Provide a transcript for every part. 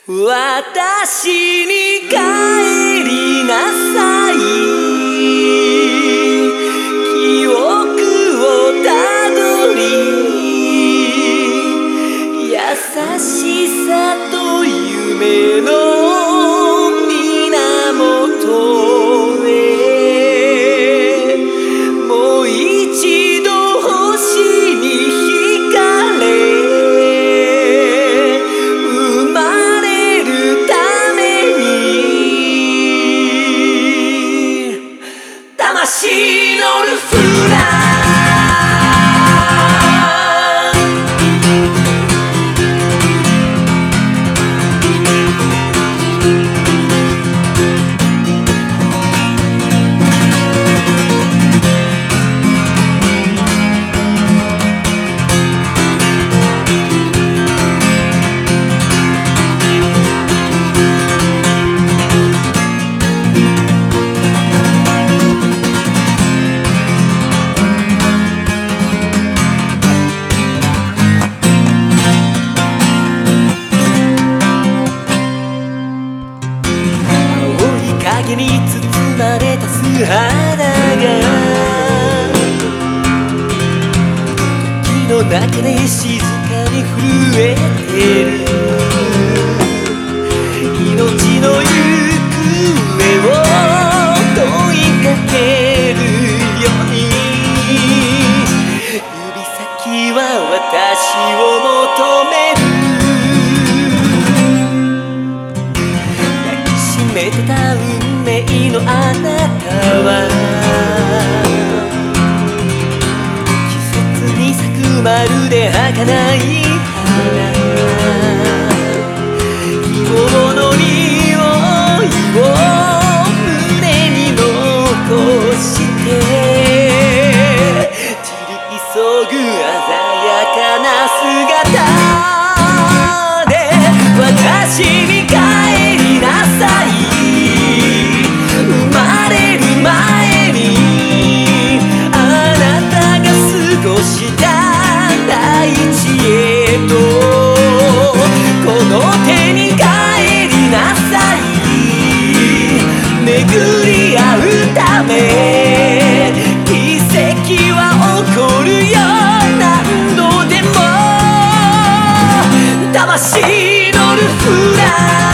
私に帰りなさい、記憶をたどり、優しさと夢の源へ、もう一度星に惹かれ、生まれるために魂のルフラン。影に包まれた素肌が時の中で静かに震えてる、命の行方を問いかけるように、指先は私を求める、抱きしめてた運命のあなたは、季節に咲くまるで儚い花、希望の匂いを胸に残して散り急ぐ鮮やかな姿で、私に帰りなさい、生まれる前にあなたが過ごした大地へと、この手に帰りなさい、巡り合うため奇跡は起こるよ、何度でも魂のルフラン。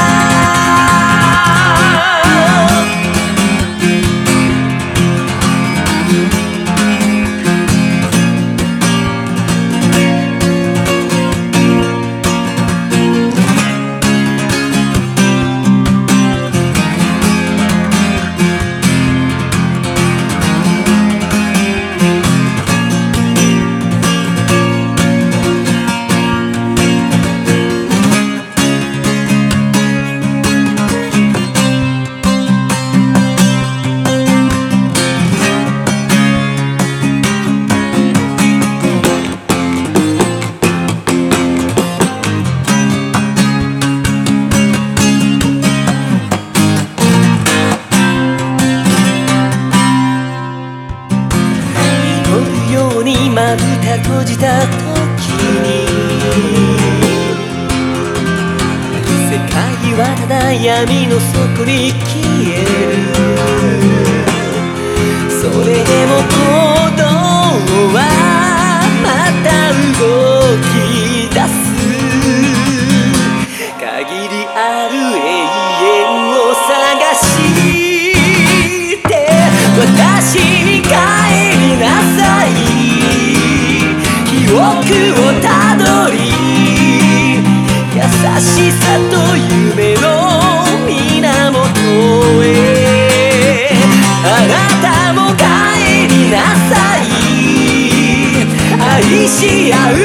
まぶた閉じた時に、世界はただ闇の底に消える、それでも鼓動はまた動き出す、限りある永遠を探して私に帰りなさい、記憶をたどり、優しさと夢の源へ、あなたも帰りなさい、愛し合う